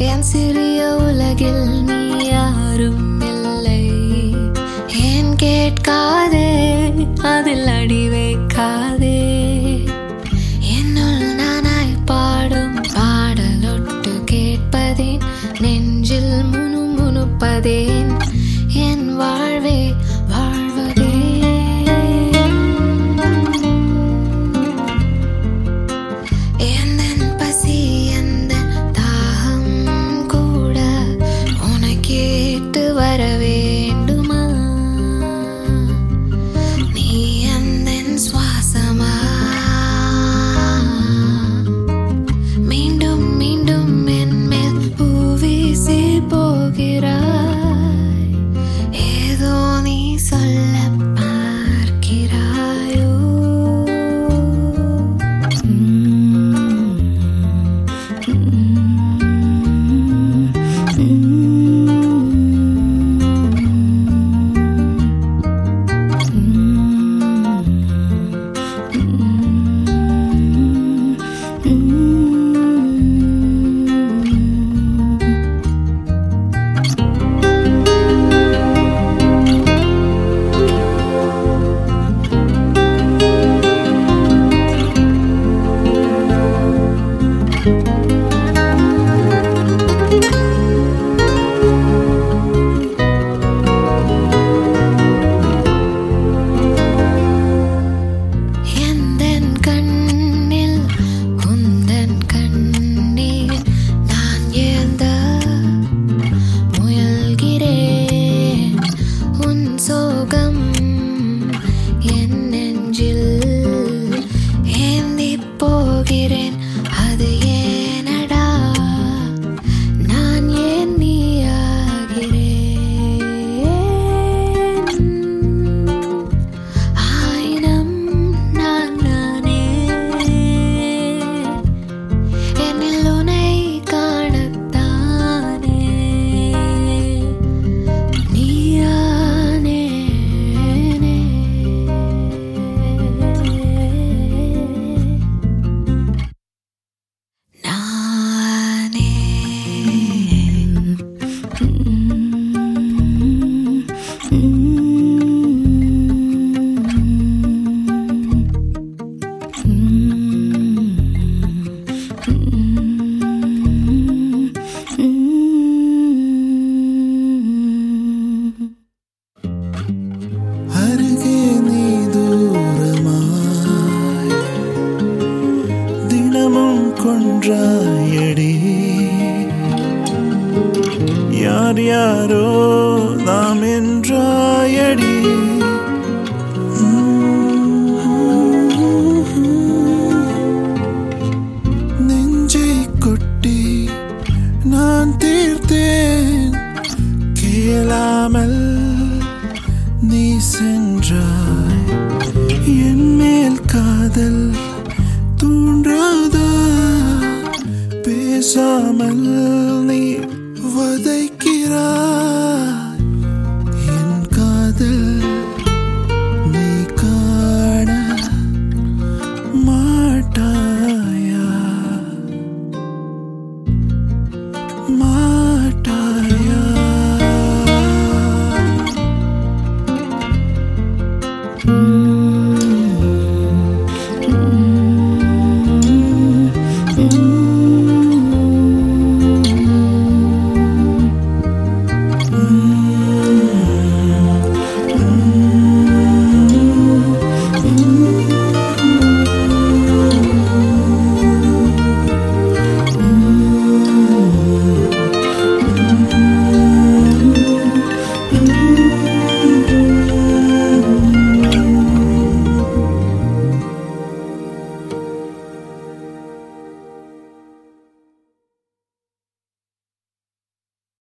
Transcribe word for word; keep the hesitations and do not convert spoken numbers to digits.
என் சிறிய உலகில் நீ யாரும் இல்லை. ஏன் கேட்காதே, அதில் அடி வைக்காதே. என்னுள் நானாய் பாடும் பாடலொட்டு கேட்பதேன், நெஞ்சில் முனு முணுப்பதேன், என் வாழ்வே வாழ்வதே. எந்தன் பசி எந்தன் தாகம் கூட உனக்கேட்டு வர வேண்டுமா? நீ எந்தன் சுவாசமா? மீண்டும் மீண்டும் என் மேல் பூவீசி போகிறாய். ஏதோ நீ சொல்ல பார்க்கிறாயோ? எந்தன் கண்ணில் உந்தன் கண்ணீர் நான் ஏந்த முயல்கிறேன். உன் சோகம் என் நெஞ்சில் ஏந்திப் போகிறேன். அது ஏனடா, நான் ஏன் நீயாகிறேன்? ஆயினும் நான் நானே, என்னில் உன்னை காணத்தானே நீயானேனே. நானே அருகே நீ தூரமாய் தினமும் கொன்றாயடி. யார் யாரோ நாம் என்றாயடி. நெஞ்சை கொட்டி நான் தீர்த்தேன், கேளாமல் நீ சென்றாய். என் மேல் காதல் தூண்டாதா? பேசாமல் நீ வதைக்கிறாய். என் காதல் நீ காண மாட்டாயா? மா